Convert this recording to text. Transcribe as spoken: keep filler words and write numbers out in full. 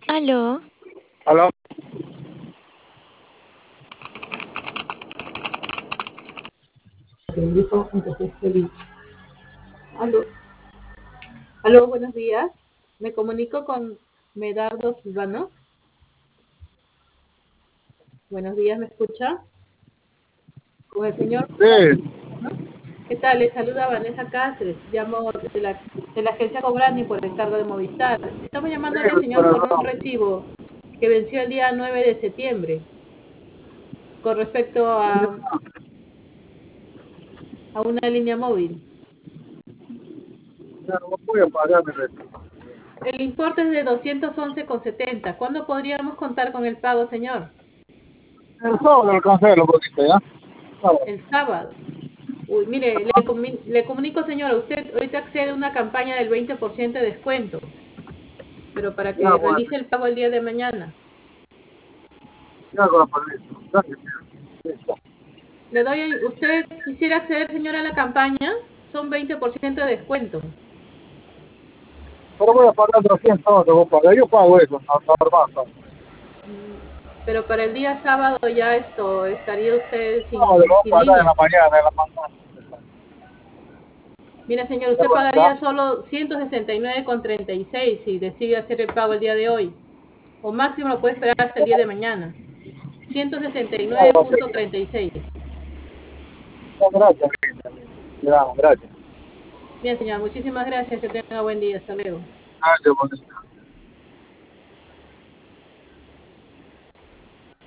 Aló, Aló, Bendijo, entonces feliz. Aló, aló, buenos días. Me comunico con Medardo Silvano. Buenos días, ¿me escucha? Con el señor, sí, ¿no? ¿Qué tal? Le saluda Vanessa Cáceres. Llamo de la, de la agencia Cobrani por encargo de Movistar. Estamos sí, llamándole, señor, por un perdón. recibo que venció el día nueve de septiembre con respecto a, a una línea móvil. Ya no voy a pagar mi recibo. El importe es de doscientos once con setenta. ¿Cuándo podríamos contar con el pago, señor? El sábado lo cancelo, porque ya. Sábado. El sábado. Uy, mire, le, comi- le comunico, señora, usted ahorita accede a una campaña del veinte por ciento de descuento, pero para Ya, que bueno, realice el pago el día de mañana. ya con la permiso. Gracias, sí. Le doy, ¿usted quisiera acceder, señora, a la campaña? Son veinte por ciento de descuento, Pero voy a pagar trescientos, no te voy a pagar. Yo pago eso, no, no, no, no. pero para el día sábado ya esto, estaría usted No, te lo sin, voy a sin pagar en línea. la mañana, en la mañana. Mire, señor, Ya usted con pagaría está. solo ciento sesenta y nueve con treinta y seis si decide hacer el pago el día de hoy, o máximo lo puede esperar hasta el día de mañana. ciento sesenta y Ya, nueve ok. con treinta y seis. Ya, gracias, linda. Ya, gracias. Bien, señor, muchísimas gracias. Que tenga buen día. Hasta luego. Gracias, bonito.